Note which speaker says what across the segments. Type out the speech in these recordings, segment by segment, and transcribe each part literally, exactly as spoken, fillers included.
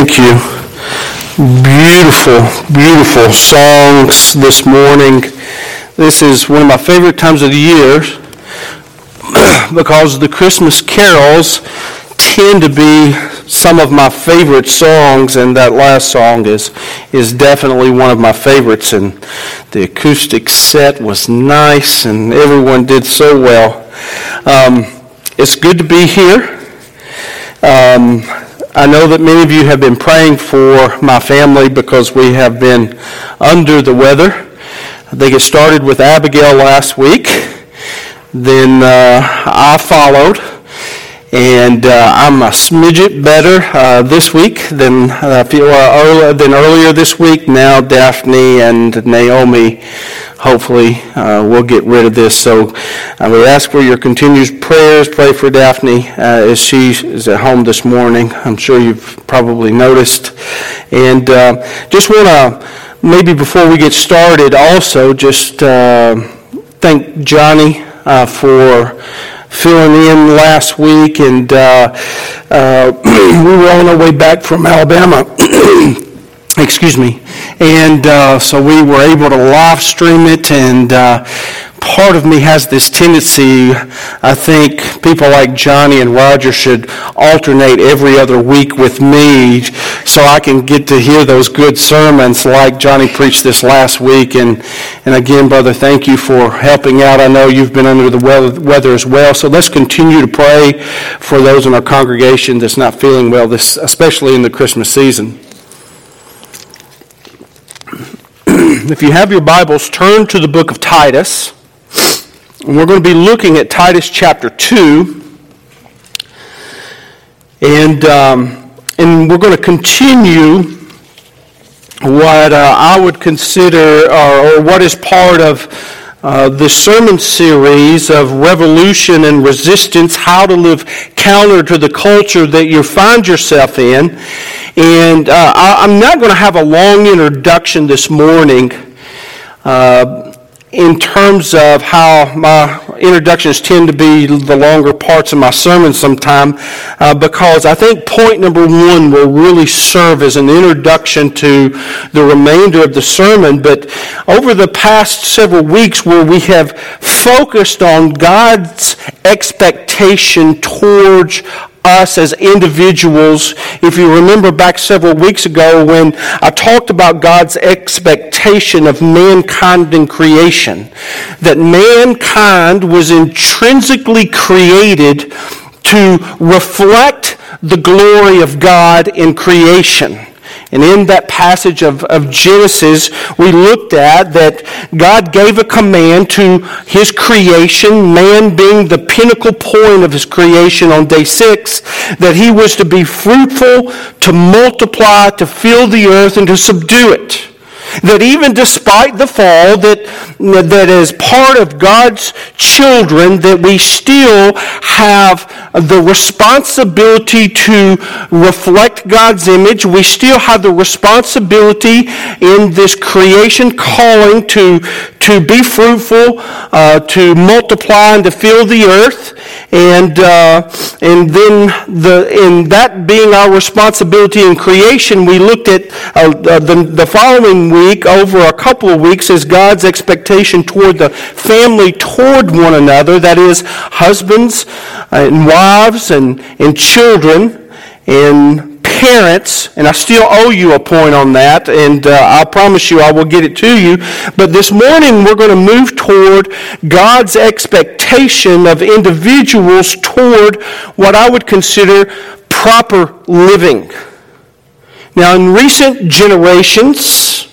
Speaker 1: Thank you. Beautiful, beautiful songs this morning. This is one of my favorite times of the year because the Christmas carols tend to be some of my favorite songs, and that last song is is definitely one of my favorites. And the acoustic set was nice, and everyone did so well. Um, it's good to be here. Um, I know that many of you have been praying for my family because we have been under the weather. They get started with Abigail last week. Then uh, I followed. And uh, I'm a smidget better uh, this week than uh, feel, uh, earlier, than earlier this week. Now Daphne and Naomi hopefully uh, will get rid of this. So I would ask for your continued prayers. Pray for Daphne uh, as she is at home this morning. I'm sure you've probably noticed. And uh, just want to, maybe before we get started, also just uh, thank Johnny uh, for filling in last week, and uh, uh, we were on our way back from Alabama, excuse me, and uh, so we were able to live stream it, and uh, part of me has this tendency, I think people like Johnny and Roger should alternate every other week with me so I can get to hear those good sermons like Johnny preached this last week. And, and again, brother, thank you for helping out. I know you've been under the weather as well, so let's continue to pray for those in our congregation that's not feeling well, this, especially in the Christmas season. If you have your Bibles, turn to the book of Titus. And we're going to be looking at Titus chapter two. And um, and we're going to continue what uh, I would consider, or, or what is part of uh, the sermon series of revolution and resistance, how to live counter to the culture that you find yourself in. And uh, I, I'm not going to have a long introduction this morning uh, in terms of how my introductions tend to be the longer parts of my sermon sometime, uh, because I think point number one will really serve as an introduction to the remainder of the sermon. But over the past several weeks where we have focused on God's expectation towards us as individuals, if you remember back several weeks ago when I talked about God's expectation of mankind in creation, that mankind was intrinsically created to reflect the glory of God in creation. And in that passage of, of Genesis, we looked at that God gave a command to his creation, man being the pinnacle point of his creation on day six, that he was to be fruitful, to multiply, to fill the earth, and to subdue it. That even despite the fall, that, that as part of God's children, that we still have the responsibility to reflect God's image. We still have the responsibility in this creation calling to, to be fruitful, uh, to multiply and to fill the earth. And uh, and then the in that being our responsibility in creation, we looked at uh, the, the following week, over a couple of weeks, as God's expectation toward the family, toward one another, that is, husbands and wives and, and children and parents, and I still owe you a point on that, and uh, I promise you I will get it to you. But this morning we're going to move toward God's expectation of individuals toward what I would consider proper living. Now, in recent generations,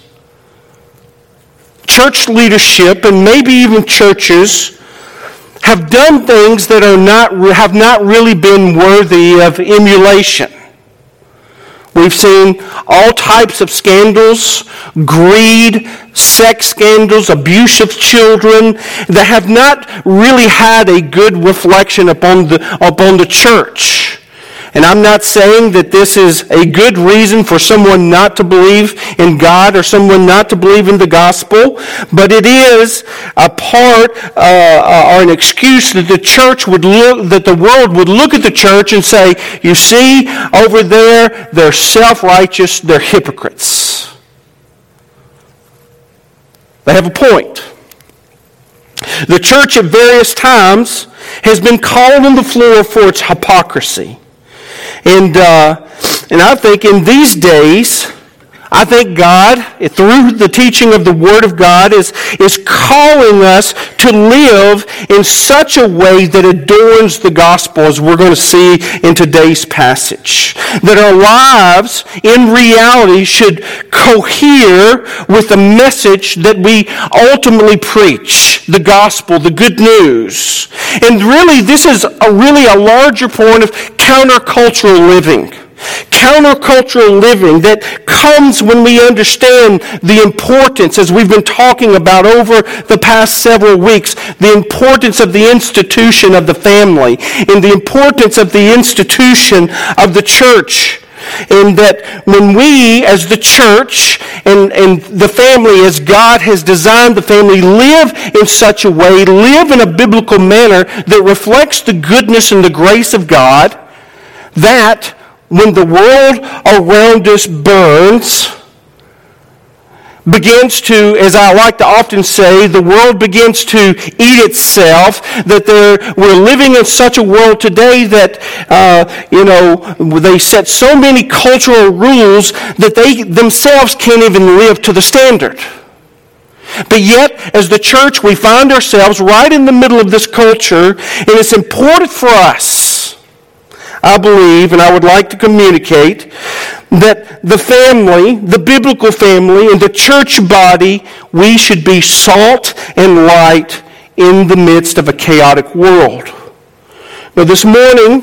Speaker 1: church leadership and maybe even churches have done things that are not have not really been worthy of emulation. We've seen all types of scandals, greed, sex scandals, abuse of children, that have not really had a good reflection upon the upon the church. And I'm not saying that this is a good reason for someone not to believe in God or someone not to believe in the gospel, but it is a part uh, or an excuse that the church would look, that the world would look at the church and say, you see, over there, they're self-righteous, they're hypocrites. They have a point. The church at various times has been called on the floor for its hypocrisy. And uh, and I think in these days, I think God, through the teaching of the Word of God, is, is calling us to live in such a way that adorns the gospel, as we're going to see in today's passage. That our lives, in reality, should cohere with the message that we ultimately preach, the gospel, the good news. And really, this is a really a larger point of countercultural living. Countercultural living that comes when we understand the importance, as we've been talking about over the past several weeks, the importance of the institution of the family and the importance of the institution of the church. And that when we, as the church and, and the family, as God has designed the family, live in such a way, live in a biblical manner that reflects the goodness and the grace of God, that when the world around us burns, begins to, as I like to often say, the world begins to eat itself, that we're living in such a world today that, uh, you know, they set so many cultural rules that they themselves can't even live to the standard. But yet, as the church, we find ourselves right in the middle of this culture, and it's important for us, I believe, and I would like to communicate, that the family, the biblical family, and the church body, we should be salt and light in the midst of a chaotic world. Now this morning,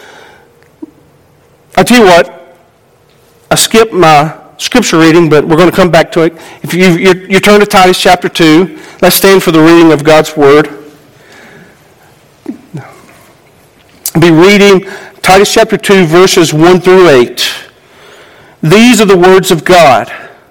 Speaker 1: I'll tell you what, I skipped my scripture reading, but we're going to come back to it. If you, you, you turn to Titus chapter two, let's stand for the reading of God's Word. I'll be reading Titus chapter two, verses one through eight. These are the words of God.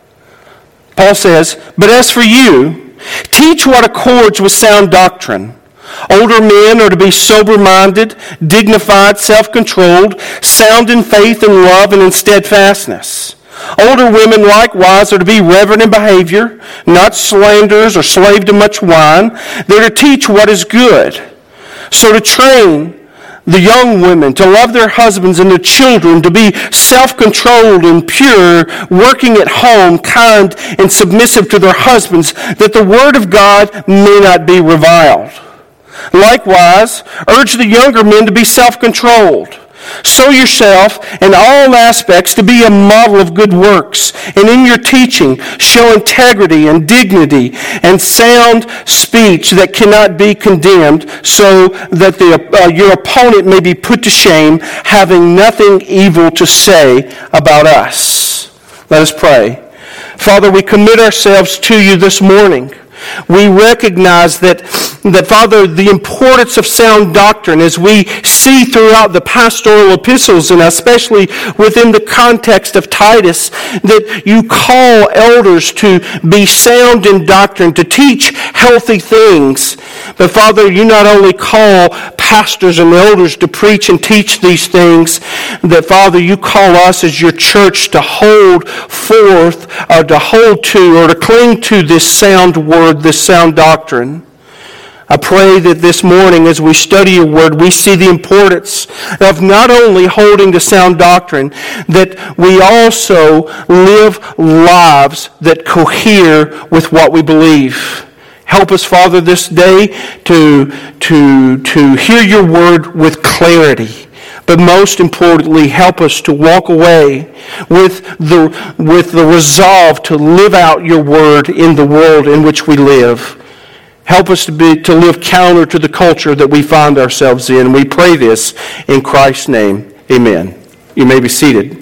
Speaker 1: Paul says, "But as for you, teach what accords with sound doctrine. Older men are to be sober-minded, dignified, self-controlled, sound in faith and love and in steadfastness. Older women likewise are to be reverent in behavior, not slanderers or slave to much wine. They're to teach what is good. So to train the young women to love their husbands and their children, to be self-controlled and pure, working at home, kind and submissive to their husbands, that the word of God may not be reviled. Likewise, urge the younger men to be self-controlled. Show yourself in all aspects to be a model of good works, and in your teaching show integrity and dignity and sound speech that cannot be condemned, so that the, uh, your opponent may be put to shame, having nothing evil to say about us." Let us pray. Father, we commit ourselves to you this morning. We recognize that, that, Father, the importance of sound doctrine, as we see throughout the pastoral epistles, and especially within the context of Titus, that you call elders to be sound in doctrine, to teach healthy things. But, Father, you not only call pastors and elders to preach and teach these things, that, Father, you call us as your church to hold forth, or to hold to, or to cling to this sound word, this sound doctrine. I pray that this morning, as we study your word, we see the importance of not only holding to sound doctrine, that we also live lives that cohere with what we believe. Help us, Father, this day to, to, to hear your word with clarity. But most importantly, help us to walk away with the, with the resolve to live out your word in the world in which we live. Help us to be to live counter to the culture that we find ourselves in. We pray this in Christ's name. Amen. You may be seated.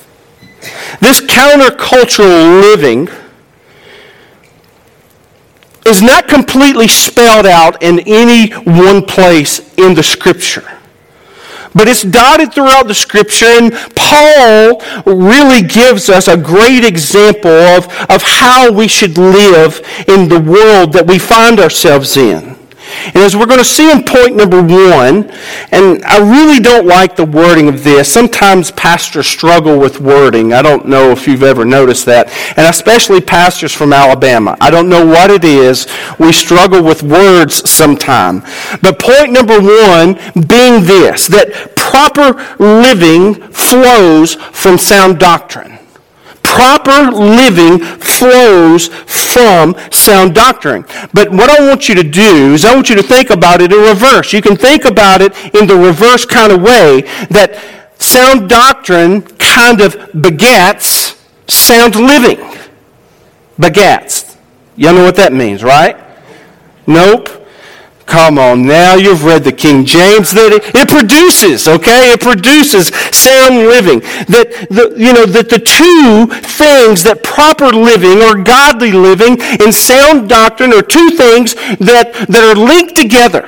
Speaker 1: This countercultural living is not completely spelled out in any one place in the Scripture. But it's dotted throughout the Scripture, and Paul really gives us a great example of, of how we should live in the world that we find ourselves in. And as we're going to see in point number one, and I really don't like the wording of this. Sometimes pastors struggle with wording. I don't know if you've ever noticed that. And especially pastors from Alabama. I don't know what it is. We struggle with words sometime. But point number one being this, that proper living flows from sound doctrine. Proper living flows from sound doctrine. But what I want you to do is I want you to think about it in reverse. You can think about it in the reverse kind of way, that sound doctrine kind of begets sound living. Begets. You know what that means, right? Nope. Come on, now you've read the King James. That it, it produces, okay? It produces sound living. That the you know that the two things, that proper living or godly living and sound doctrine, are two things that, that are linked together.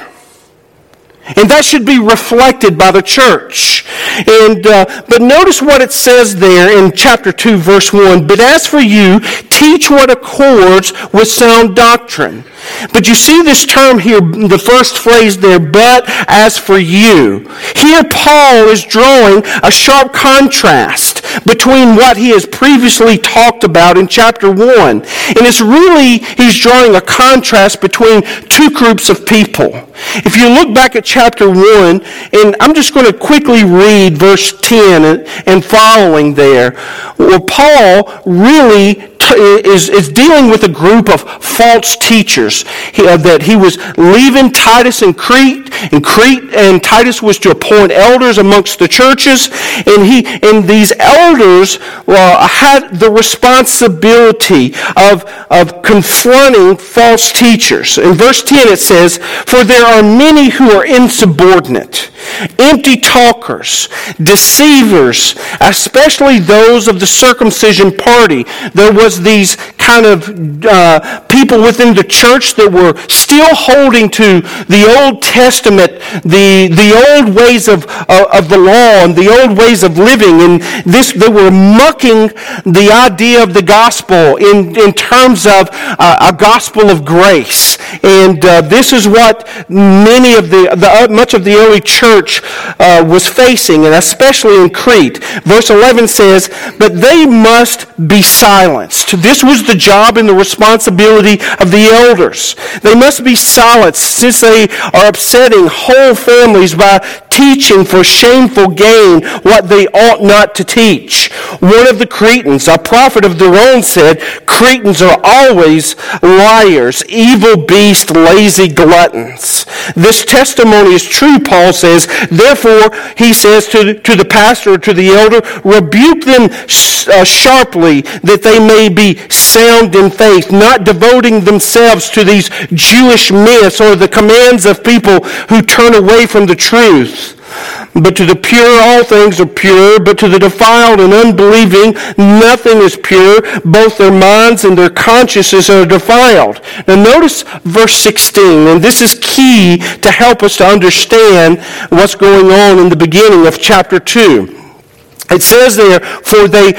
Speaker 1: And that should be reflected by the church. And uh, but notice what it says there in chapter two, verse one. But as for you, teach what accords with sound doctrine. But you see this term here, the first phrase there, but as for you. Here Paul is drawing a sharp contrast between what he has previously talked about in chapter one. And it's really, he's drawing a contrast between two groups of people. If you look back at chapter one, and I'm just going to quickly read verse ten and, and following there, where Paul really Is, is dealing with a group of false teachers he, uh, that he was leaving Titus in Crete, and Crete and Titus was to appoint elders amongst the churches, and he and these elders uh, had the responsibility of, of confronting false teachers. In verse ten it says, "For there are many who are insubordinate, empty talkers, deceivers, especially those of the circumcision party." There was these kind of uh, people within the church that were still holding to the Old Testament, the the old ways of uh, of the law and the old ways of living, and this they were mucking the idea of the gospel in in terms of uh, a gospel of grace. And uh, this is what many of the, the uh, much of the early church uh, was facing, and especially in Crete. Verse eleven says, "But they must be silenced." This was the job and the responsibility of the elders. They must be silenced, since they are upsetting whole families by teaching for shameful gain what they ought not to teach. One of the Cretans, a prophet of their own, said, "Cretans are always liars, evil beasts, lazy gluttons." This testimony is true, Paul says. Therefore, he says to, to the pastor, to the elder, "Rebuke them uh, sharply, that they may be sound in faith, not devoting themselves to these Jewish myths or the commands of people who turn away from the truth. But to the pure all things are pure, but to the defiled and unbelieving nothing is pure. Both their minds and their consciences are defiled." Now notice verse sixteen, and this is key to help us to understand what's going on in the beginning of chapter two. It says there, "For they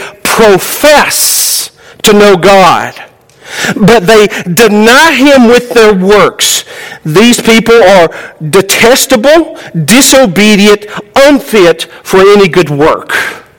Speaker 1: profess to know God, but they deny him with their works. These people are detestable, disobedient, unfit for any good work."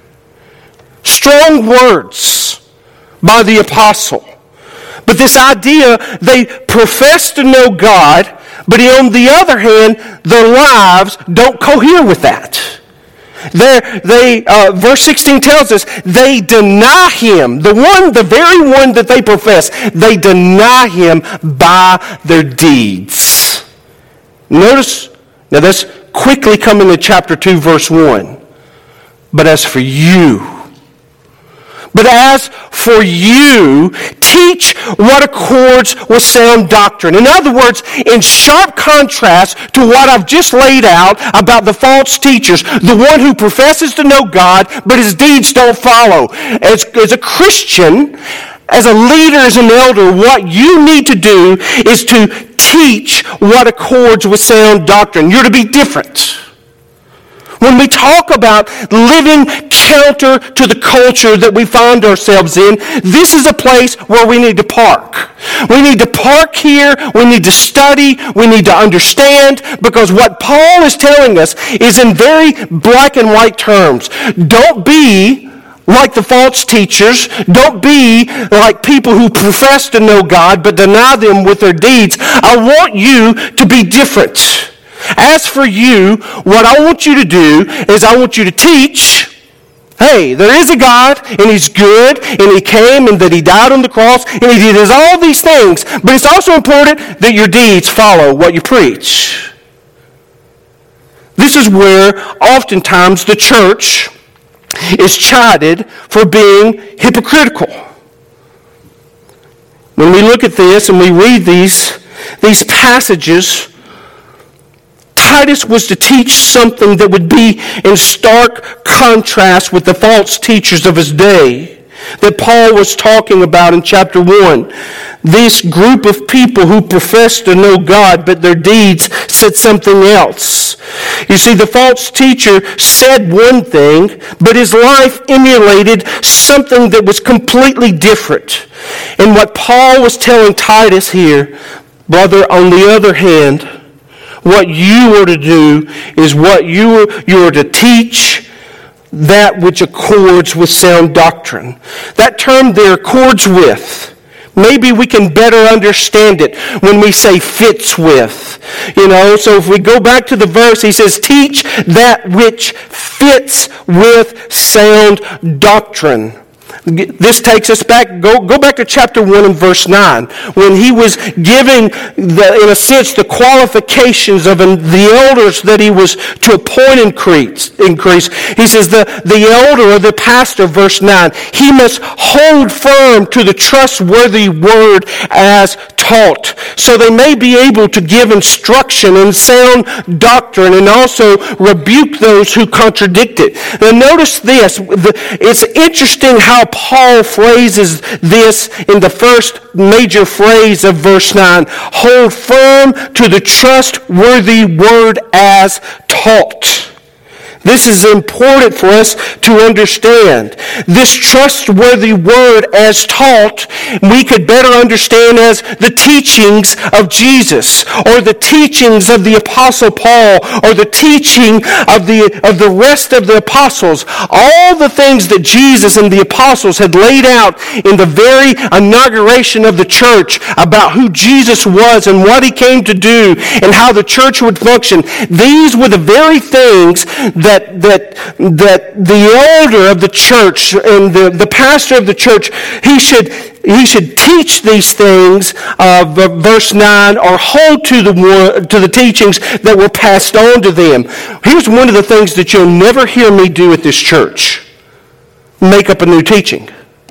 Speaker 1: Strong words by the apostle. But this idea, they profess to know God, but on the other hand, their lives don't cohere with that. They're, they, uh, verse sixteen tells us, they deny him, the one, the very one that they profess, they deny him by their deeds. Notice, now let's quickly come into chapter two, verse one. "But as for you, But as for you, teach what accords with sound doctrine." In other words, in sharp contrast to what I've just laid out about the false teachers, the one who professes to know God, but his deeds don't follow. As, as a Christian, as a leader, as an elder, what you need to do is to teach what accords with sound doctrine. You're to be different. When we talk about living counter to the culture that we find ourselves in, this is a place where we need to park. We need to park here. We need to study. We need to understand, because what Paul is telling us is in very black and white terms. Don't be like the false teachers. Don't be like people who profess to know God but deny them with their deeds. I want you to be different. As for you, what I want you to do is I want you to teach, hey, there is a God, and he's good, and he came, and that he died on the cross, and he did all these things. But it's also important that your deeds follow what you preach. This is where oftentimes the church is chided for being hypocritical. When we look at this and we read these, these passages, Titus was to teach something that would be in stark contrast with the false teachers of his day that Paul was talking about in chapter one. This group of people who profess to know God, but their deeds said something else. You see, the false teacher said one thing, but his life emulated something that was completely different. And what Paul was telling Titus here, brother, on the other hand, what you are to do is what you are, you are to teach that which accords with sound doctrine. That term there, accords with, maybe we can better understand it when we say fits with. You know, so if we go back to the verse, he says, teach that which fits with sound doctrine. This takes us back, go, go back to chapter one and verse nine, when he was giving, the, in a sense, the qualifications of an, the elders that he was to appoint increase. increase. He says the, the elder or the pastor, verse nine, he must hold firm to the trustworthy word as taught, so they may be able to give instruction in sound doctrine and also rebuke those who contradict it. Now notice this, it's interesting how Paul phrases this in the first major phrase of verse nine. Hold firm to the trustworthy word as taught. This is important for us to understand. This trustworthy word as taught, we could better understand as the teachings of Jesus, or the teachings of the Apostle Paul, or the teaching of the, of the rest of the apostles. All the things that Jesus and the apostles had laid out in the very inauguration of the church about who Jesus was and what he came to do and how the church would function. These were the very things that That, that, that the elder of the church and the, the pastor of the church, he should, he should teach these things, uh, verse nine, or hold to the, to the teachings that were passed on to them. Here's one of the things that you'll never hear me do at this church. Make up a new teaching.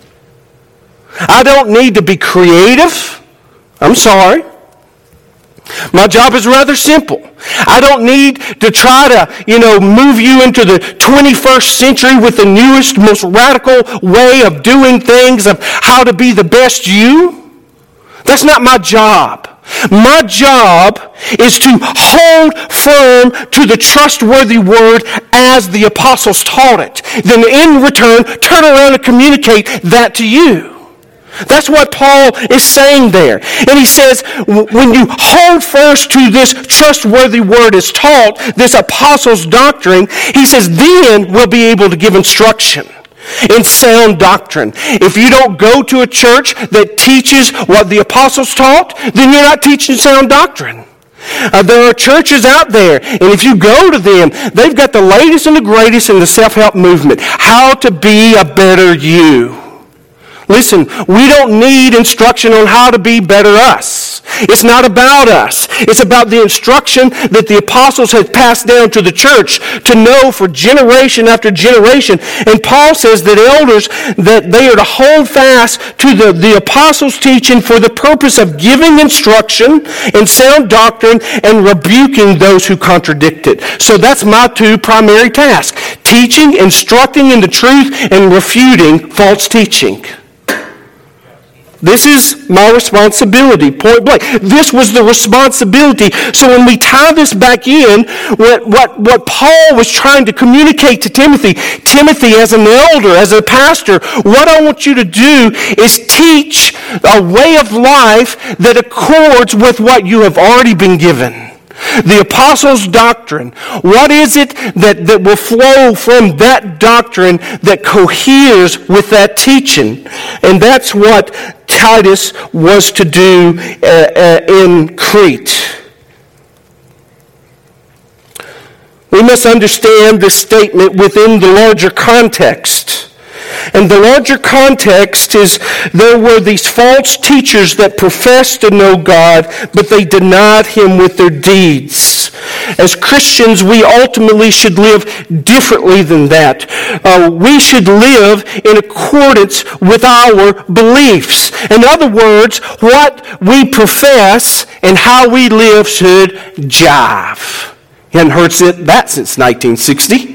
Speaker 1: I don't need to be creative. I'm sorry. My job is rather simple. I don't need to try to, you know, move you into the twenty-first century with the newest, most radical way of doing things, of how to be the best you. That's not my job. My job is to hold firm to the trustworthy word as the apostles taught it. Then in return, turn around and communicate that to you. That's what Paul is saying there. And he says, when you hold first to this trustworthy word as taught, this apostles' doctrine, he says, then we'll be able to give instruction in sound doctrine. If you don't go to a church that teaches what the apostles taught, then you're not teaching sound doctrine. Uh, there are churches out there, and if you go to them, they've got the latest and the greatest in the self-help movement. How to be a better you. Listen, we don't need instruction on how to be better us. It's not about us. It's about the instruction that the apostles had passed down to the church to know for generation after generation. And Paul says that elders, that they are to hold fast to the, the apostles' teaching for the purpose of giving instruction in sound doctrine and rebuking those who contradict it. So that's my two primary tasks: teaching, instructing in the truth, and refuting false teaching. This is my responsibility, point blank. This was the responsibility. So when we tie this back in, what, what, what Paul was trying to communicate to Timothy, Timothy as an elder, as a pastor, what I want you to do is teach a way of life that accords with what you have already been given. The apostles' doctrine. What is it that, that will flow from that doctrine that coheres with that teaching? And that's what Titus was to do uh, uh, in Crete. We must understand this statement within the larger context. And the larger context is there were these false teachers that professed to know God, but they denied Him with their deeds. As Christians, we ultimately should live differently than that. Uh, we should live in accordance with our beliefs. In other words, what we profess and how we live should jive. You haven't heard that since nineteen sixty.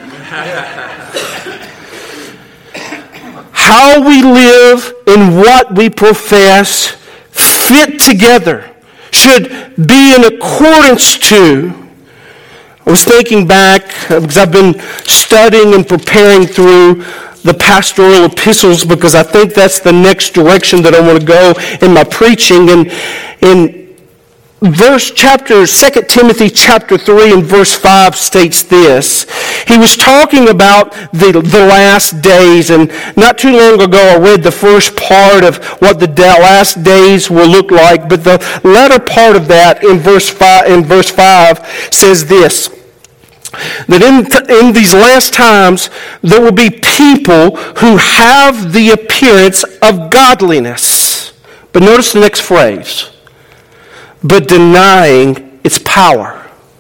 Speaker 1: How we live and what we profess fit together, should be in accordance to. I was thinking back, because I've been studying and preparing through the pastoral epistles, because I think that's the next direction that I want to go in my preaching. And in verse chapter, Second Timothy chapter three and verse five states this. He was talking about the, the last days, and not too long ago I read the first part of what the last days will look like, but the latter part of that in verse five, in verse five says this, that in, in these last times there will be people who have the appearance of godliness. But notice the next phrase. But denying its power.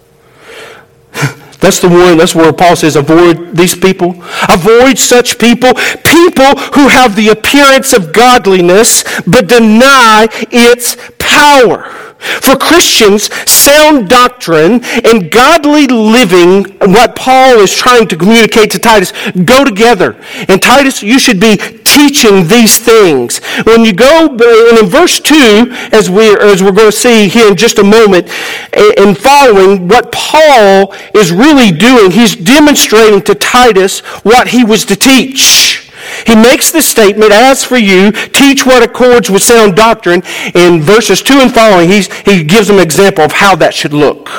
Speaker 1: That's the one, that's where Paul says, avoid these people. Avoid such people. People who have the appearance of godliness, but deny its power. For Christians, sound doctrine and godly living, what Paul is trying to communicate to Titus, go together. And Titus, you should be teaching these things. When you go, and in verse two, as we're, as we're going to see here in just a moment, in following, what Paul is really doing, he's demonstrating to Titus what he was to teach. He makes the statement, as for you, teach what accords with sound doctrine. In verses two and following, he's, he gives them an example of how that should look.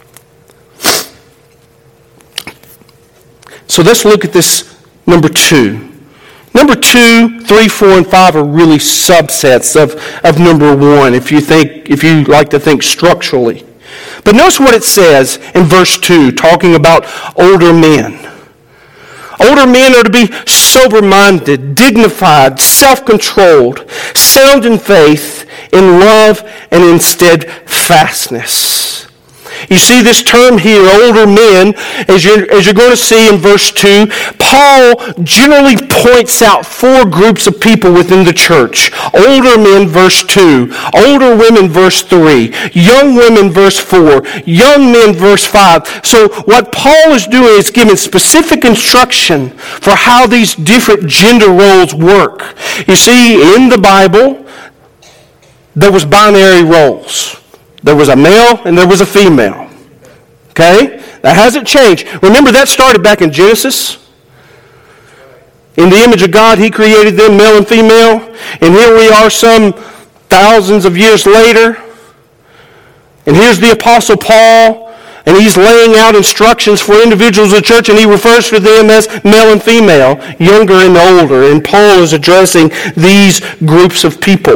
Speaker 1: So let's look at this number two. Number two, three, four, and five are really subsets of, of number one, if you think, if you like to think structurally. But notice what it says in verse two, talking about older men. Older men are to be sober-minded, dignified, self-controlled, sound in faith, in love, and in steadfastness. You see this term here, older men, as you're, as you're going to see in verse two, Paul generally points out four groups of people within the church. Older men, verse two. Older women, verse three. Young women, verse four. Young men, verse five. So what Paul is doing is giving specific instruction for how these different gender roles work. You see, in the Bible, there was binary roles. There was a male and there was a female. Okay? That hasn't changed. Remember, that started back in Genesis. In the image of God, He created them, male and female. And here we are some thousands of years later. And here's the Apostle Paul. And he's laying out instructions for individuals of the church, and he refers to them as male and female, younger and older. And Paul is addressing these groups of people.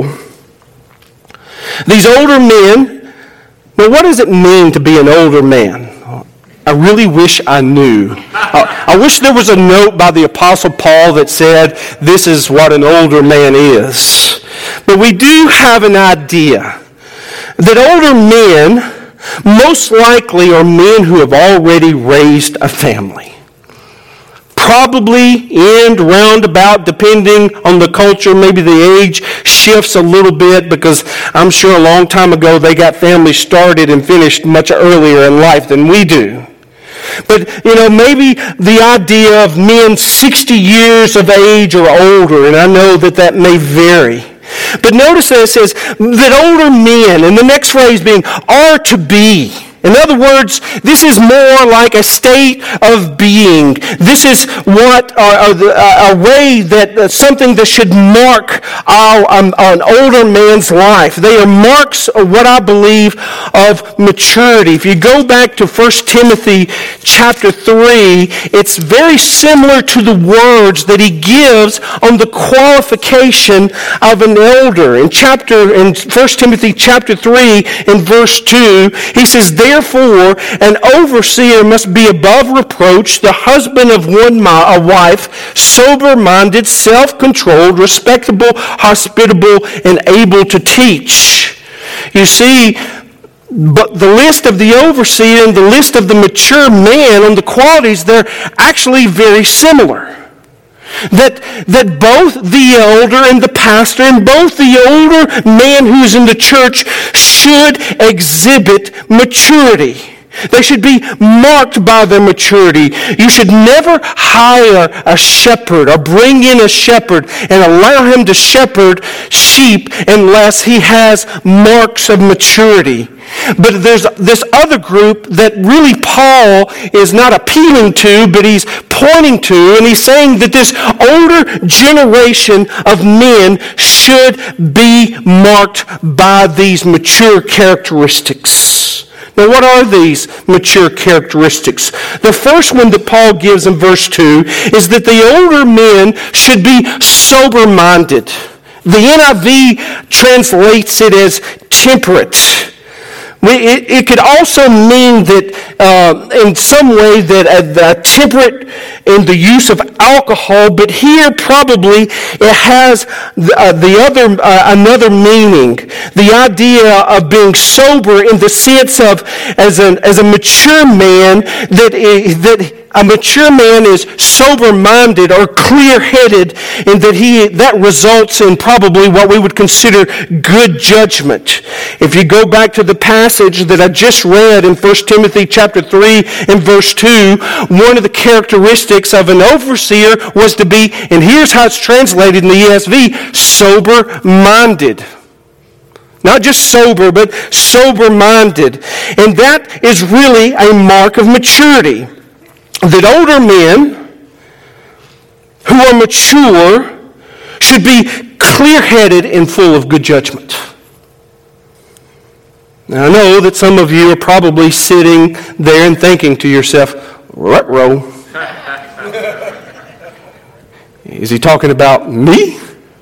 Speaker 1: These older men. Now, what does it mean to be an older man? I really wish I knew. I, I wish there was a note by the Apostle Paul that said, this is what an older man is. But we do have an idea that older men most likely are men who have already raised a family. Probably end roundabout, depending on the culture. Maybe the age shifts a little bit, because I'm sure a long time ago they got families started and finished much earlier in life than we do. But, you know, maybe the idea of men sixty years of age or older, and I know that that may vary. But notice that it says that older men, and the next phrase being are to be. In other words, this is more like a state of being. This is what uh, a way that uh, something that should mark our, um, an older man's life. They are marks of what I believe of maturity. If you go back to First Timothy chapter three, it's very similar to the words that he gives on the qualification of an elder. In chapter in First Timothy chapter three, in verse two, he says, "Therefore, an overseer must be above reproach, the husband of one a wife, sober-minded, self-controlled, respectable, hospitable, and able to teach." You see, but the list of the overseer and the list of the mature man on the qualities, they're actually very similar. That, that both the elder and the pastor and both the older man who's in the church should exhibit maturity. They should be marked by their maturity. You should never hire a shepherd or bring in a shepherd and allow him to shepherd sheep unless he has marks of maturity. But there's this other group that really Paul is not appealing to, but he's pointing to, and he's saying that this older generation of men should be marked by these mature characteristics. Now, what are these mature characteristics? The first one that Paul gives in verse two is that the older men should be sober-minded. The N I V translates it as temperate. It, it could also mean that uh, in some way that uh, temperate in the use of alcohol, but here probably it has the, uh, the other uh, another meaning. The idea of being sober in the sense of as an as a mature man that is, that. A mature man is sober-minded or clear-headed, and that he that results in probably what we would consider good judgment. If you go back to the passage that I just read in First Timothy chapter three and verse two, one of the characteristics of an overseer was to be, and here's how it's translated in the E S V, sober-minded. Not just sober, but sober-minded. And that is really a mark of maturity. That older men who are mature should be clear-headed and full of good judgment. Now, I know that some of you are probably sitting there and thinking to yourself, "Ruh-roh. Is he talking about me?"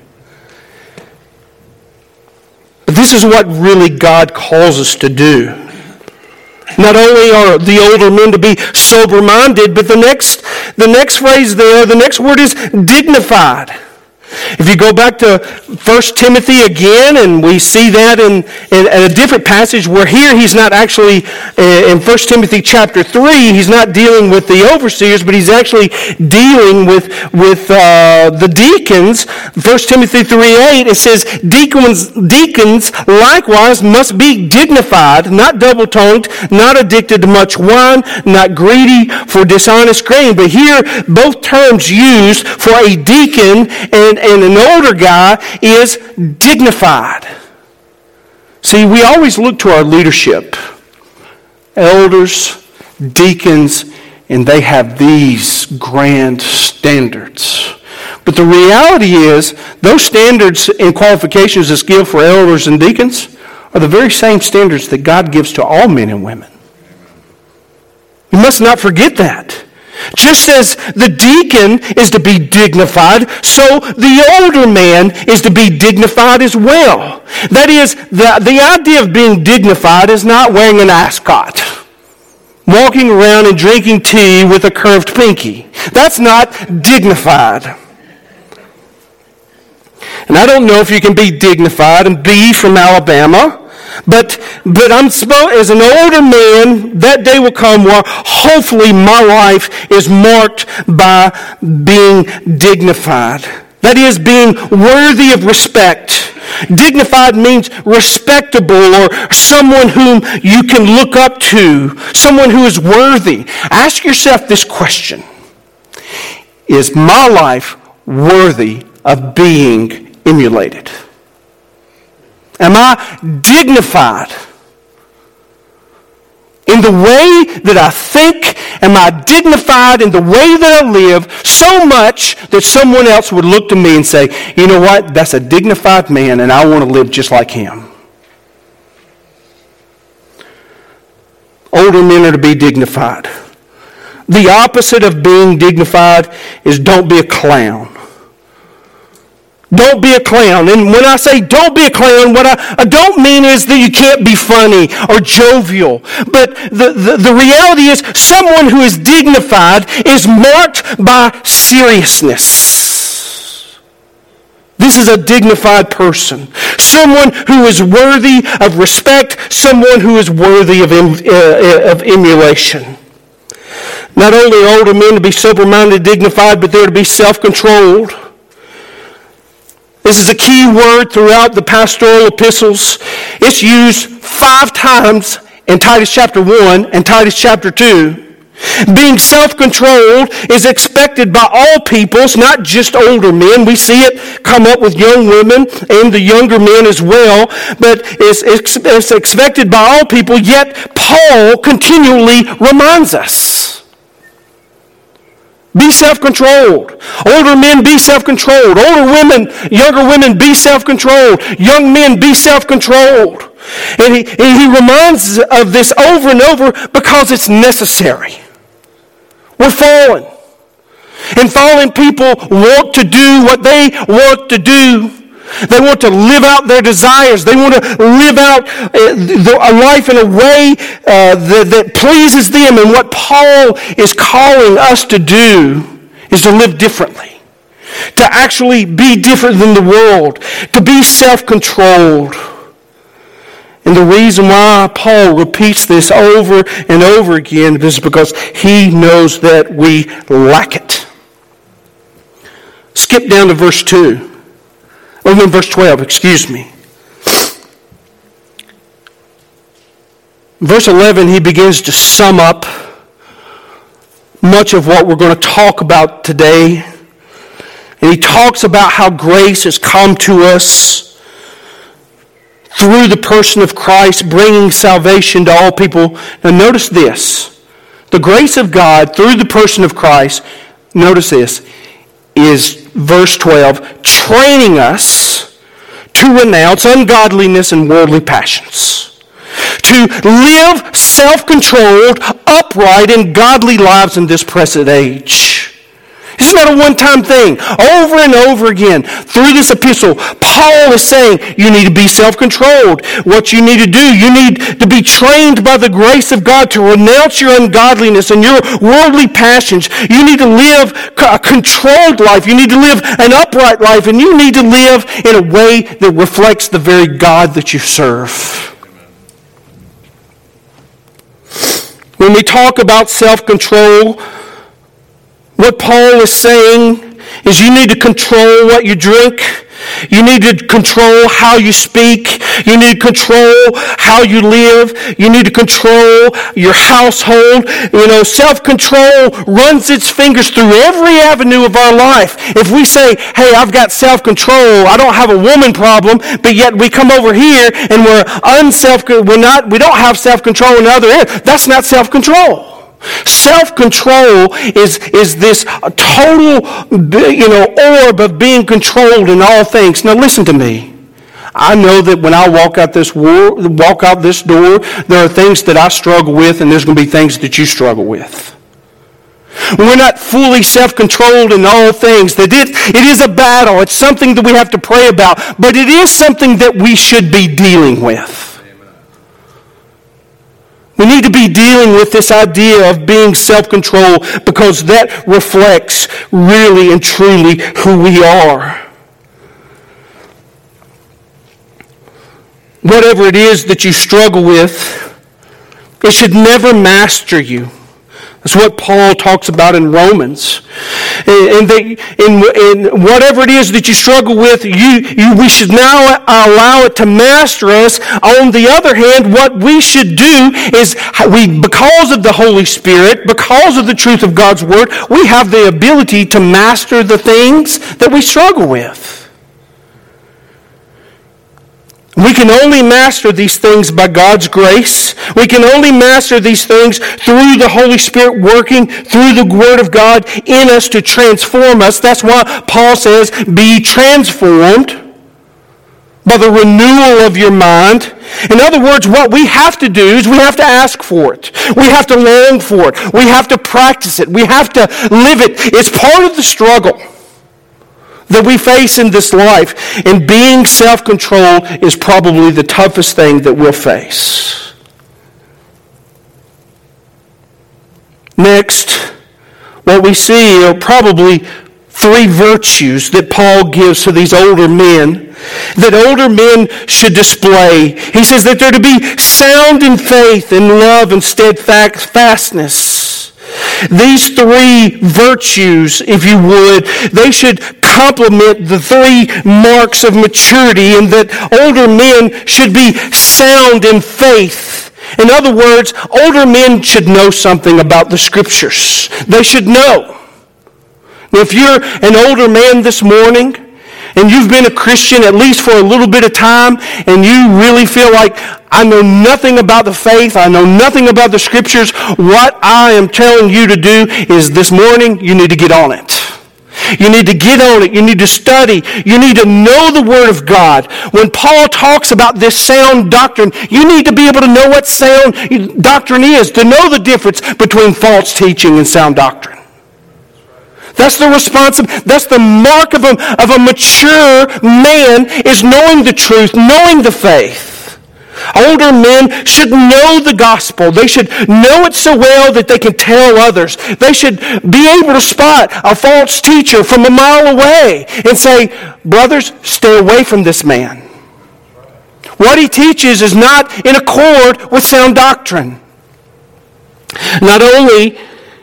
Speaker 1: But this is what really God calls us to do. Not only are the older men to be sober-minded, but the next, the next phrase there, the next word is dignified. If you go back to First Timothy again, and we see that in, in, in a different passage where here he's not actually, in First Timothy chapter three, he's not dealing with the overseers, but he's actually dealing with, with uh, the deacons. First Timothy three eight, it says, deacons, deacons likewise must be dignified, not double-tongued, not addicted to much wine, not greedy for dishonest gain. But here, both terms used for a deacon and And an older guy is dignified. See, we always look to our leadership. Elders, deacons, and they have these grand standards. But the reality is, those standards and qualifications that's given for elders and deacons are the very same standards that God gives to all men and women. You must not forget that. Just as the deacon is to be dignified, so the older man is to be dignified as well. That is, the, the idea of being dignified is not wearing an ascot, walking around and drinking tea with a curved pinky. That's not dignified. And I don't know if you can be dignified and be from Alabama, But but I'm supposed, as an older man, that day will come where hopefully my life is marked by being dignified. That is, being worthy of respect. Dignified means respectable, or someone whom you can look up to, someone who is worthy. Ask yourself this question: is my life worthy of being emulated? Am I dignified in the way that I think? Am I dignified in the way that I live so much that someone else would look to me and say, you know what, that's a dignified man and I want to live just like him? Older men are to be dignified. The opposite of being dignified is don't be a clown. Don't be a clown. And when I say don't be a clown, what I, I don't mean is that you can't be funny or jovial. But the, the, the reality is someone who is dignified is marked by seriousness. This is a dignified person. Someone who is worthy of respect. Someone who is worthy of, em, uh, of emulation. Not only are older men to be sober-minded, dignified, but they're to be self-controlled. This is a key word throughout the pastoral epistles. It's used five times in Titus chapter one and Titus chapter two. Being self-controlled is expected by all peoples, not just older men. We see it come up with young women and the younger men as well, but it's, it's expected by all people, yet Paul continually reminds us. Be self-controlled. Older men, be self-controlled. Older women, younger women, be self-controlled. Young men, be self-controlled. And he, and he reminds us of this over and over because it's necessary. We're fallen. And fallen people want to do what they want to do. They want to live out their desires. They want to live out a life in a way uh, that, that pleases them. And what Paul is calling us to do is to live differently. To actually be different than the world. To be self-controlled. And the reason why Paul repeats this over and over again is because he knows that we lack it. Skip down to verse two. Oh, in verse twelve, excuse me. Verse eleven, he begins to sum up much of what we're going to talk about today. And he talks about how grace has come to us through the person of Christ, bringing salvation to all people. Now notice this. The grace of God through the person of Christ, notice this, is verse twelve, training us to renounce ungodliness and worldly passions, to live self-controlled, upright, and godly lives in this present age. This is not a one-time thing. Over and over again, through this epistle, Paul is saying you need to be self-controlled. What you need to do, you need to be trained by the grace of God to renounce your ungodliness and your worldly passions. You need to live a controlled life. You need to live an upright life. And you need to live in a way that reflects the very God that you serve. When we talk about self-control, what Paul is saying is you need to control what you drink. You need to control how you speak. You need to control how you live. You need to control your household. You know, self-control runs its fingers through every avenue of our life. If we say, hey, I've got self-control, I don't have a woman problem, but yet we come over here and we're unself, we're not, we don't have self-control in the other area, that's not self-control. Self-control is, is this total, you know, orb of being controlled in all things. Now listen to me. I know that when I walk out this war, walk out this door, there are things that I struggle with, and there's going to be things that you struggle with. We're not fully self-controlled in all things. That it, it is a battle. It's something that we have to pray about, but it is something that we should be dealing with. We need to be dealing with this idea of being self-controlled because that reflects really and truly who we are. Whatever it is that you struggle with, it should never master you. That's what Paul talks about in Romans. And they, in, in whatever it is that you struggle with, you, you, we should now allow it to master us. On the other hand, what we should do is, we, because of the Holy Spirit, because of the truth of God's Word, we have the ability to master the things that we struggle with. We can only master these things by God's grace. We can only master these things through the Holy Spirit working through the Word of God in us to transform us. That's why Paul says, be transformed by the renewal of your mind. In other words, what we have to do is we have to ask for it. We have to long for it. We have to practice it. We have to live it. It's part of the struggle that we face in this life, and being self-controlled is probably the toughest thing that we'll face. Next, what we see are probably three virtues that Paul gives to these older men, that older men should display. He says that they're to be sound in faith and love and steadfastness. These three virtues, if you would, they should complement the three marks of maturity, and that older men should be sound in faith. In other words, older men should know something about the Scriptures. They should know. Now, if you're an older man this morning, and you've been a Christian at least for a little bit of time, and you really feel like, I know nothing about the faith, I know nothing about the Scriptures, what I am telling you to do is this morning, you need to get on it. You need to get on it. You need to study. You need to know the Word of God. When Paul talks about this sound doctrine, you need to be able to know what sound doctrine is, to know the difference between false teaching and sound doctrine. That's the responsibility. That's the mark of a, of a mature man, is knowing the truth, knowing the faith. Older men should know the gospel. They should know it so well that they can tell others. They should be able to spot a false teacher from a mile away and say, brothers, stay away from this man. What he teaches is not in accord with sound doctrine. Not only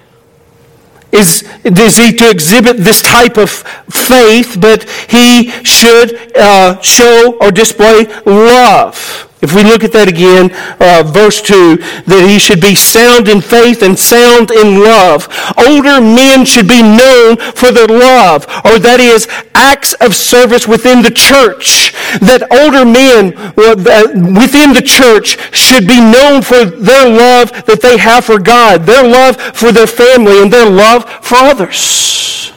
Speaker 1: Is, is he to exhibit this type of faith, but he should uh, show or display love. If we look at that again, uh, verse two, that he should be sound in faith and sound in love. Older men should be known for their love, or that is, acts of service within the church. That older men within the church should be known for their love that they have for God, their love for their family, and their love for others.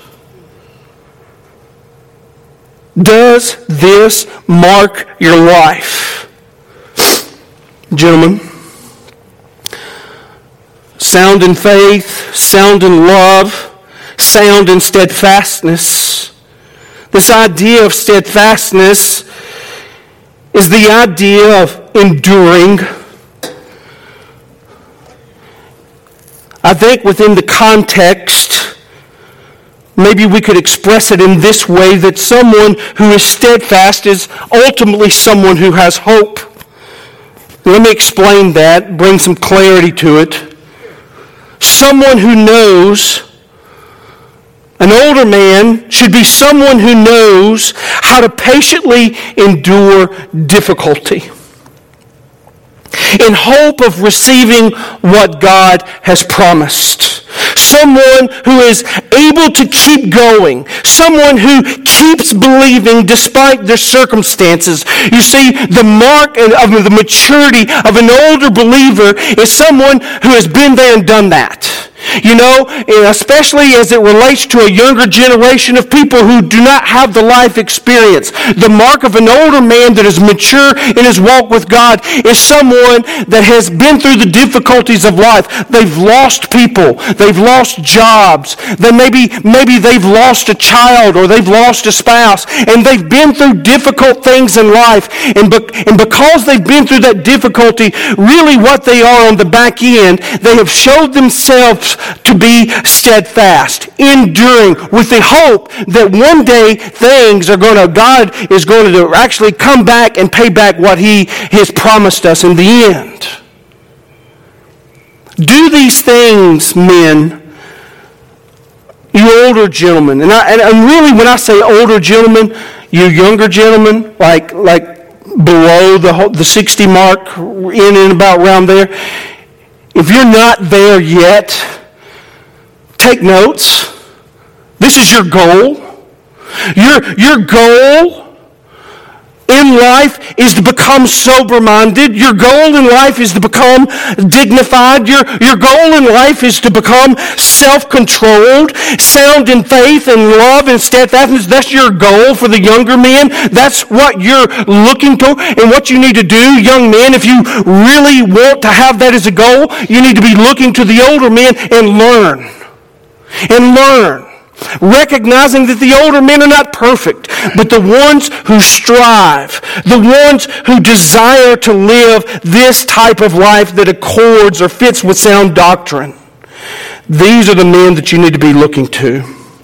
Speaker 1: Does this mark your life? Gentlemen, sound in faith, sound in love, sound in steadfastness. This idea of steadfastness is the idea of enduring. I think within the context, maybe we could express it in this way, that someone who is steadfast is ultimately someone who has hope. Let me explain that, bring some clarity to it. Someone who knows, an older man should be someone who knows how to patiently endure difficulty in hope of receiving what God has promised. Someone who is able to keep going. Someone who keeps believing despite their circumstances. You see, the mark of the maturity of an older believer is someone who has been there and done that. You know, especially as it relates to a younger generation of people who do not have the life experience. The mark of an older man that is mature in his walk with God is someone that has been through the difficulties of life. They've lost people. They've lost jobs. Then maybe, maybe they've lost a child or they've lost a spouse. And they've been through difficult things in life. And, be, and because they've been through that difficulty, really what they are on the back end, they have showed themselves to be steadfast, enduring, with the hope that one day things are going to, God is going to actually come back and pay back what He has promised us in the end. Do these things, men, you older gentlemen, and, I, and really when I say older gentlemen, you younger gentlemen, like like below the the sixty mark, in and about around there, if you're not there yet, take notes. This is your goal. Your, your goal in life is to become sober-minded. Your goal in life is to become dignified. Your, your goal in life is to become self-controlled, sound in faith and love and steadfastness. That's your goal for the younger men. That's what you're looking to and what you need to do, young men. If you really want to have that as a goal, you need to be looking to the older men and learn. And learn. Recognizing that the older men are not perfect, but the ones who strive, the ones who desire to live this type of life that accords or fits with sound doctrine. These are the men that you need to be looking to.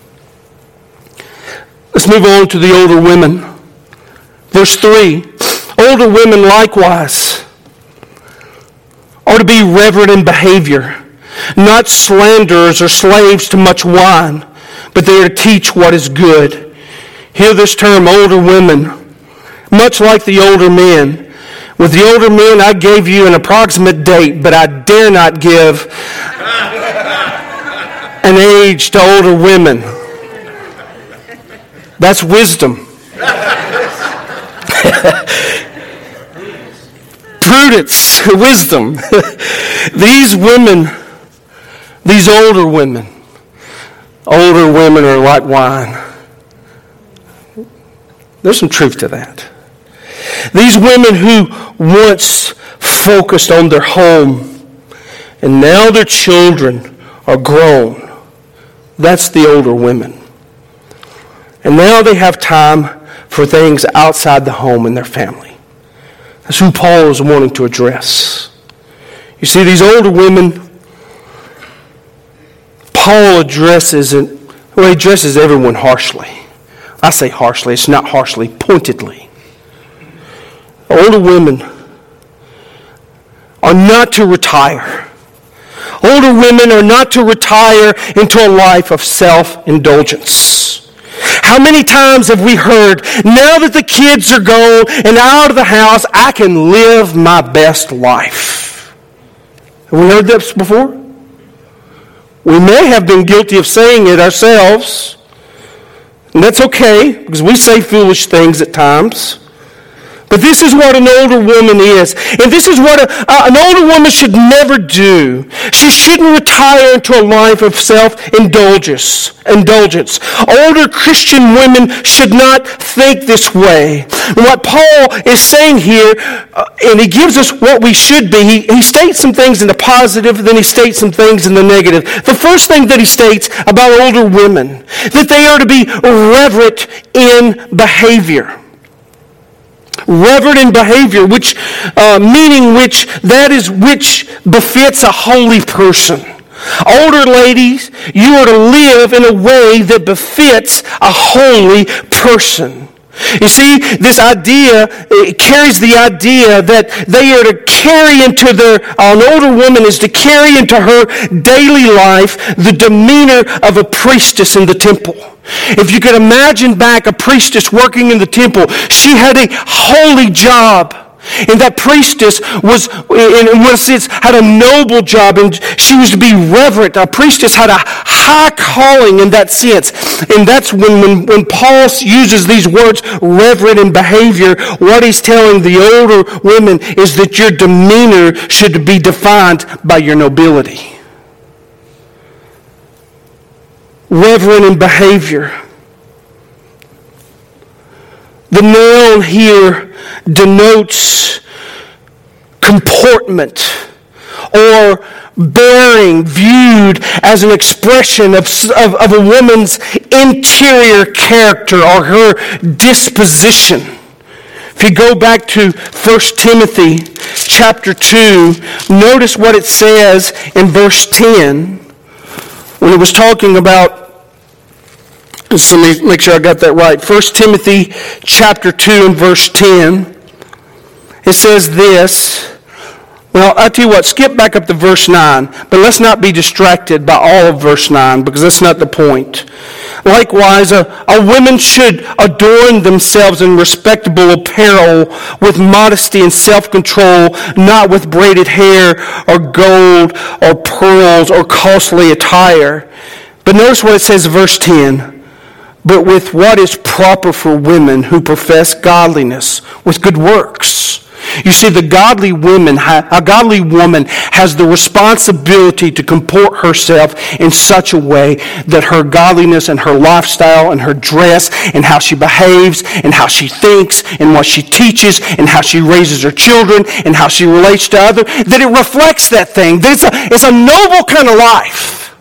Speaker 1: Let's move on to the older women. Verse three, older women likewise are to be reverent in behavior, not slanderers or slaves to much wine, but they are to teach what is good. Hear this term, older women, much like the older men. With the older men, I gave you an approximate date, but I dare not give an age to older women. That's wisdom. Prudence, wisdom. These women, these older women, older women are like wine. There's some truth to that. These women who once focused on their home and now their children are grown. That's the older women. And now they have time for things outside the home and their family. That's who Paul is wanting to address. You see, these older women, Paul addresses, and well, he addresses everyone harshly. I say harshly, it's not harshly, pointedly. Older women are not to retire. Older women are not to retire into a life of self-indulgence. How many times have we heard, now that the kids are gone and out of the house, I can live my best life? Have we heard this before? We may have been guilty of saying it ourselves. And that's okay, because we say foolish things at times. But this is what an older woman is. And this is what a, uh, an older woman should never do. She shouldn't retire into a life of self-indulgence. Indulgence. Older Christian women should not think this way. And what Paul is saying here, uh, and he gives us what we should be, he, he states some things in the positive, then he states some things in the negative. The first thing that he states about older women, that they are to be reverent in behavior. Reverent in behavior, which uh, meaning which that is which befits a holy person. Older ladies, you are to live in a way that befits a holy person. You see, this idea, it carries the idea that they are to carry into their, an older woman is to carry into her daily life the demeanor of a priestess in the temple. If you could imagine back a priestess working in the temple, she had a holy job. And that priestess was, in one sense, had a noble job, and she was to be reverent. A priestess had a high calling in that sense. And that's when, when, when Paul uses these words, reverent in behavior, what he's telling the older women is that your demeanor should be defined by your nobility. Reverent in behavior. The noun here denotes comportment or bearing viewed as an expression of, of, of a woman's interior character or her disposition. If you go back to First Timothy chapter two, notice what it says in verse ten when it was talking about, so let me make sure I got that right. First Timothy chapter two and verse ten. It says this. Well, I'll tell you what, skip back up to verse nine. But let's not be distracted by all of verse nine, because that's not the point. Likewise, a, a woman should adorn themselves in respectable apparel with modesty and self-control, not with braided hair or gold or pearls or costly attire. But notice what it says in verse ten. but with what is proper for women who profess godliness with good works. You see, the godly woman, a godly woman has the responsibility to comport herself in such a way that her godliness and her lifestyle and her dress and how she behaves and how she thinks and what she teaches and how she raises her children and how she relates to others, that it reflects that thing. That it's a, it's a noble kind of life.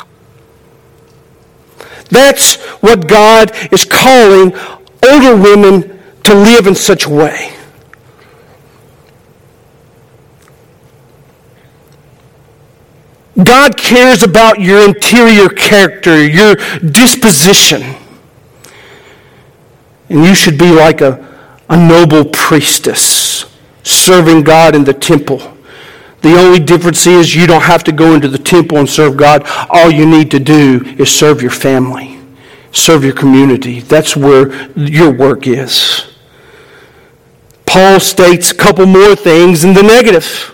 Speaker 1: That's what God is calling older women to live in such a way. God cares about your interior character, your disposition. And you should be like a, a noble priestess serving God in the temple. The only difference is you don't have to go into the temple and serve God. All you need to do is serve your family, serve your community. That's where your work is. Paul states a couple more things in the negative.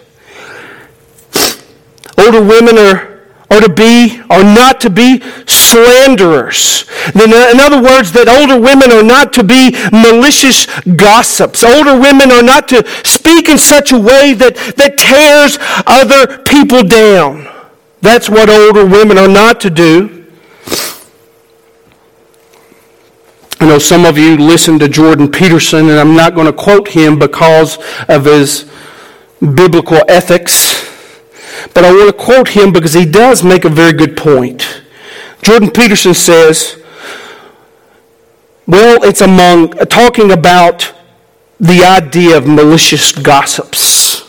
Speaker 1: Older women are, are to be, are not to be slanderers. In other words, that older women are not to be malicious gossips. Older women are not to speak in such a way that, that tears other people down. That's what older women are not to do. I know some of you listen to Jordan Peterson, and I'm not going to quote him because of his biblical ethics. But I want to quote him because he does make a very good point. Jordan Peterson says, well, it's among, talking about the idea of malicious gossips.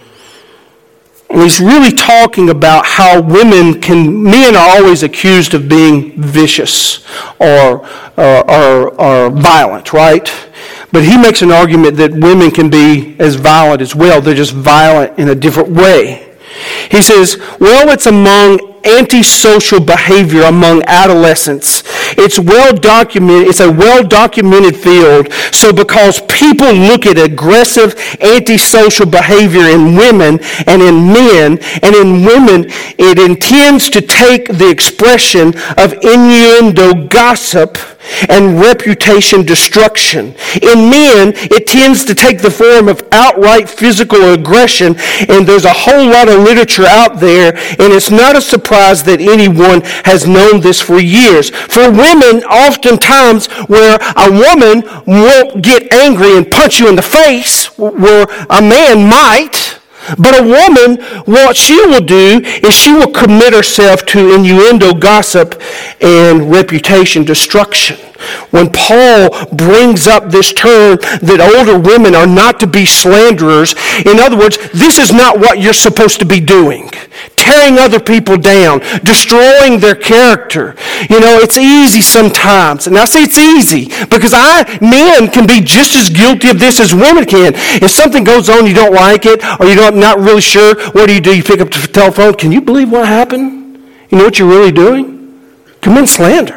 Speaker 1: And he's really talking about how women can, men are always accused of being vicious or, or, or, or violent, right? But he makes an argument that women can be as violent as well. They're just violent in a different way. He says, well, it's among antisocial behavior among adolescents. It's well documented. It's a well documented field. So because people look at aggressive antisocial behavior in women and in men, and in women, it intends to take the expression of innuendo gossip and reputation destruction. In men, it tends to take the form of outright physical aggression, and there's a whole lot of literature out there, and it's not a surprise that anyone has known this for years. For women, oftentimes, where a woman won't get angry and punch you in the face, where a man might, but a woman, what she will do is she will commit herself to innuendo gossip and reputation destruction. When Paul brings up this term that older women are not to be slanderers, in other words, this is not what you're supposed to be doing. Tearing other people down, destroying their character. You know, it's easy sometimes. And I say it's easy because I, men can be just as guilty of this as women can. If something goes on, you don't like it, or you're not really sure, what do you do? You pick up the telephone. Can you believe what happened? You know what you're really doing? Commit slander.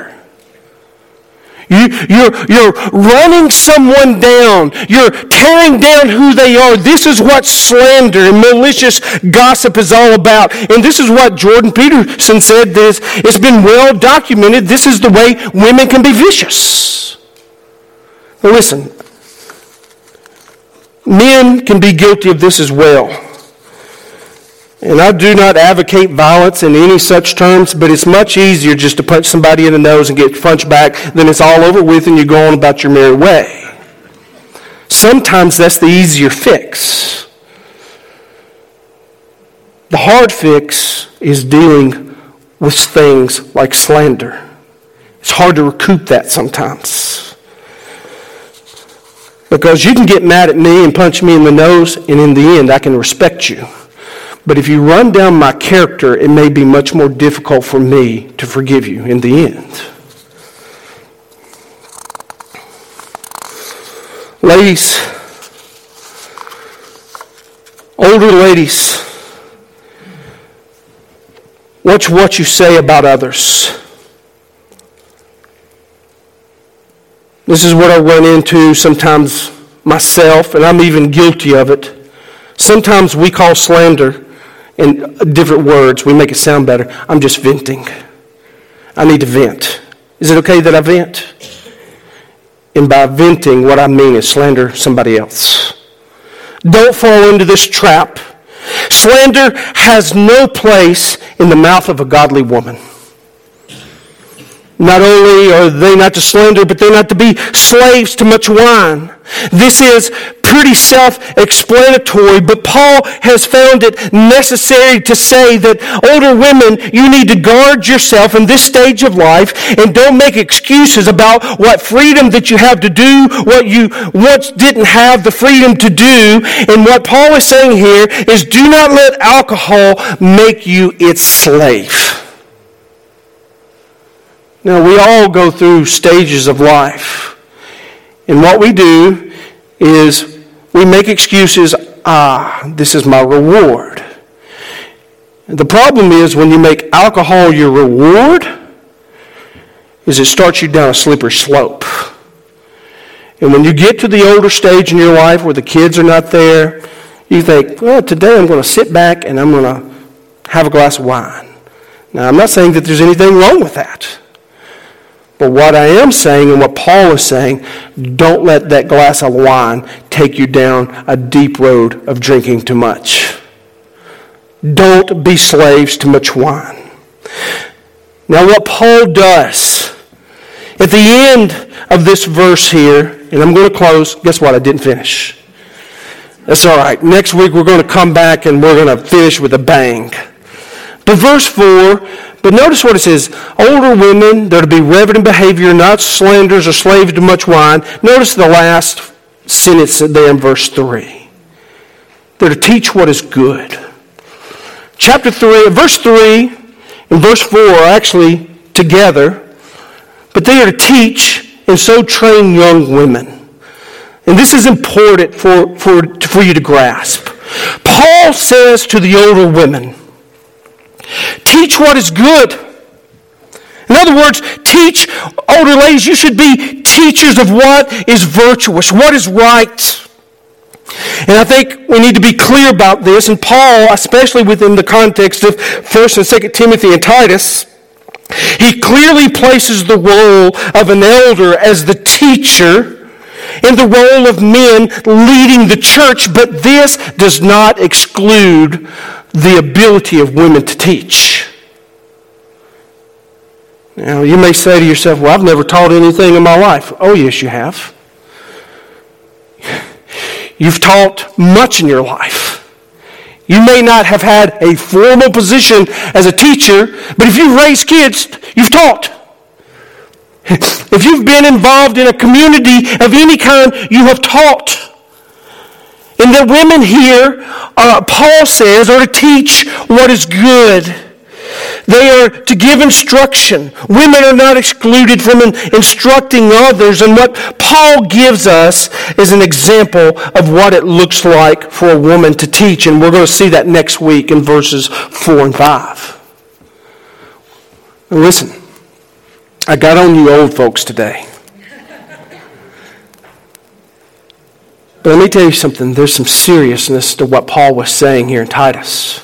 Speaker 1: You, you're, you're running someone down. You're tearing down who they are. This is what slander and malicious gossip is all about. And this is what Jordan Peterson said. This, it's been well documented. This is the way women can be vicious. Now listen, men can be guilty of this as well. And I do not advocate violence in any such terms, but it's much easier just to punch somebody in the nose and get punched back than it's all over with and you go on about your merry way. Sometimes that's the easier fix. The hard fix is dealing with things like slander. It's hard to recoup that sometimes. Because you can get mad at me and punch me in the nose, and in the end I can respect you. But if you run down my character, it may be much more difficult for me to forgive you in the end. Ladies, older ladies, watch what you say about others. This is what I run into sometimes myself, and I'm even guilty of it. Sometimes we call slander in different words. We make it sound better. I'm just venting. I need to vent. Is it okay that I vent? And by venting, what I mean is slander somebody else. Don't fall into this trap. Slander has no place in the mouth of a godly woman. Not only are they not to slander, but they're not to be slaves to much wine. This is pretty self-explanatory, but Paul has found it necessary to say that older women, you need to guard yourself in this stage of life and don't make excuses about what freedom that you have to do, what you once didn't have the freedom to do. And what Paul is saying here is do not let alcohol make you its slave. Now, we all go through stages of life. And what we do is we make excuses, ah, this is my reward. The problem is when you make alcohol your reward, is it starts you down a slippery slope. And when you get to the older stage in your life where the kids are not there, you think, well, today I'm going to sit back and I'm going to have a glass of wine. Now, I'm not saying that there's anything wrong with that. But what I am saying and what Paul is saying, don't let that glass of wine take you down a deep road of drinking too much. Don't be slaves to much wine. Now what Paul does, at the end of this verse here, and I'm going to close, guess what? I didn't finish. That's all right. Next week we're going to come back and we're going to finish with a bang. But verse four, but notice what it says. Older women, they're to be reverent in behavior, not slanderers or slaves to much wine. Notice the last sentence there in verse three. They're to teach what is good. Chapter three, verse three and verse four are actually together, but they are to teach and so train young women. And this is important for, for, for you to grasp. Paul says to the older women, teach what is good. In other words, teach older ladies, you should be teachers of what is virtuous, what is right. And I think we need to be clear about this. And Paul, especially within the context of First and Second Timothy and Titus, he clearly places the role of an elder as the teacher and the role of men leading the church, but this does not exclude the ability of women to teach. Now, you may say to yourself, well, I've never taught anything in my life. Oh, yes, you have. You've taught much in your life. You may not have had a formal position as a teacher, but if you've raised kids, you've taught. If you've been involved in a community of any kind, you have taught. And the women here, uh, Paul says, are to teach what is good. They are to give instruction. Women are not excluded from in, instructing others. And what Paul gives us is an example of what it looks like for a woman to teach. And we're going to see that next week in verses four and five. Now listen, I got on you old folks today. But let me tell you something. There's some seriousness to what Paul was saying here in Titus.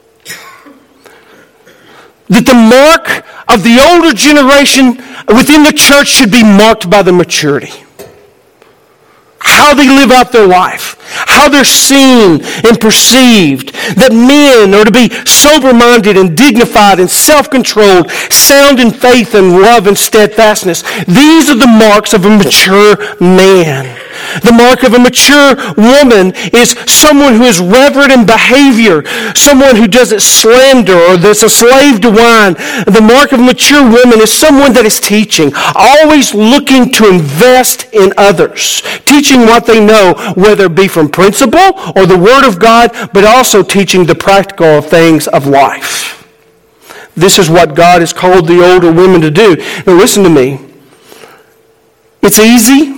Speaker 1: That the mark of the older generation within the church should be marked by the maturity. How they live out their life. How they're seen and perceived. That men are to be sober-minded and dignified and self-controlled, sound in faith and love and steadfastness. These are the marks of a mature man. The mark of a mature woman is someone who is reverent in behavior, someone who doesn't slander or that's a slave to wine. The mark of a mature woman is someone that is teaching, always looking to invest in others, teaching what they know, whether it be from principle or the Word of God, but also teaching the practical things of life. This is what God has called the older women to do. Now listen to me. It's easy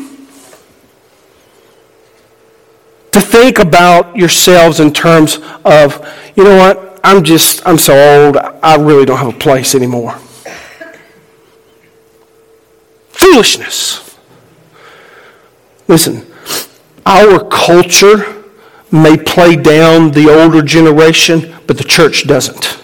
Speaker 1: to think about yourselves in terms of, you know what, I'm just, I'm so old, I really don't have a place anymore. Foolishness. Listen, our culture may play down the older generation, but the church doesn't.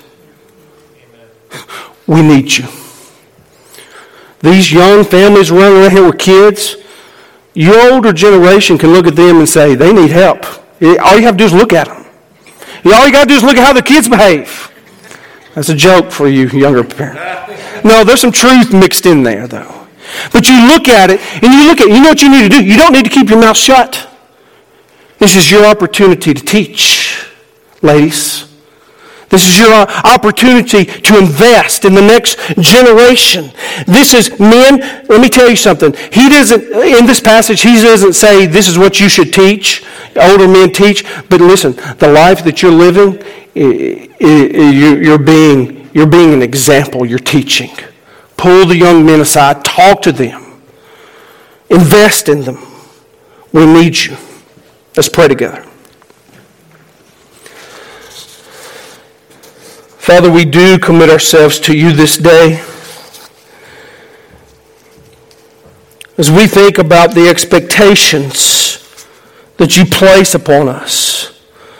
Speaker 1: We need you. These young families running around here with kids, Your older generation can look at them and say, they need help. All you have to do is look at them. All you got to do is look at how the kids behave. That's a joke for you younger parents. No, there's some truth mixed in there, though. But you look at it, and you look at it, you know what you need to do? You don't need to keep your mouth shut. This is your opportunity to teach, ladies. This is your opportunity to invest in the next generation. This is, men, let me tell you something. He doesn't, in this passage, he doesn't say this is what you should teach. Older men teach. But listen, the life that you're living, you're being, you're being an example. You're teaching. Pull the young men aside. Talk to them. Invest in them. We need you. Let's pray together. Father, we do commit ourselves to you this day. As we think about the expectations that you place upon us,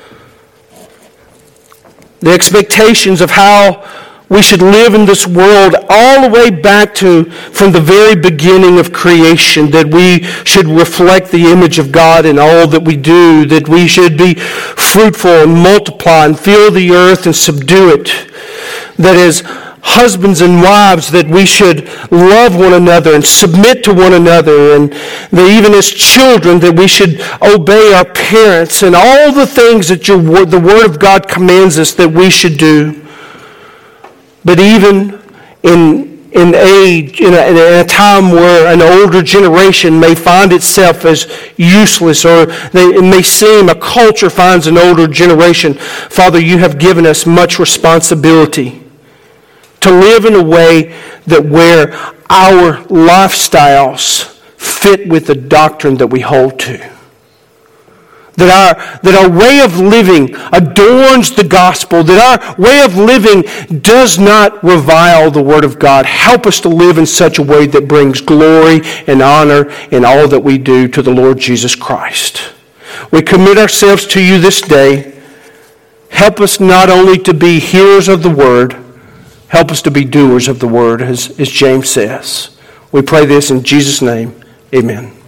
Speaker 1: the expectations of how we should live in this world all the way back to from the very beginning of creation, that we should reflect the image of God in all that we do, that we should be fruitful and multiply and fill the earth and subdue it, that as husbands and wives that we should love one another and submit to one another, and that even as children that we should obey our parents, and all the things that your word, the Word of God commands us that we should do. But even in in age, in a, in a time where an older generation may find itself as useless, or they, it may seem a culture finds an older generation, Father, you have given us much responsibility to live in a way that where our lifestyles fit with the doctrine that we hold to. That our, that our way of living adorns the gospel. That our way of living does not revile the Word of God. Help us to live in such a way that brings glory and honor in all that we do to the Lord Jesus Christ. We commit ourselves to you this day. Help us not only to be hearers of the Word, help us to be doers of the Word, as, as James says. We pray this in Jesus' name. Amen.